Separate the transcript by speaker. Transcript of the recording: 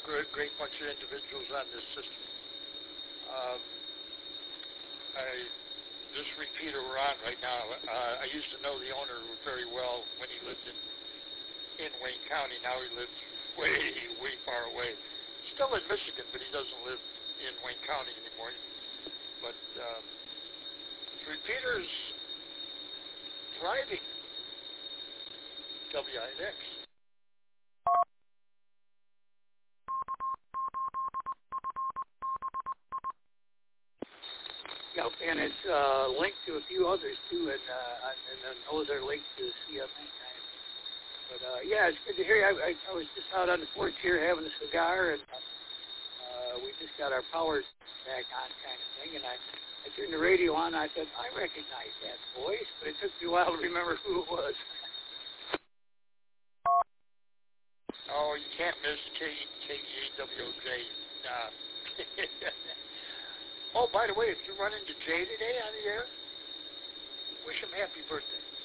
Speaker 1: great bunch of individuals on this system. This repeater we're on right now, I used to know the owner very well when he lived in Wayne County. Now he lives way far away. Still in Michigan, but he doesn't live in Wayne County anymore. But repeaters thriving. WINX.
Speaker 2: Yep, and it's linked to a few others too, and then those are linked to CMA. But yeah, it's good to hear you. I was just out on the porch here having a cigar, and we just got our power back on, kind of thing. And I turned the radio on. And I said, I recognize that voice, but it took me a while to remember who it was.
Speaker 1: Oh, you can't miss KEWJ. Oh, by the way, if you run into Jay today on the air, wish him happy birthday.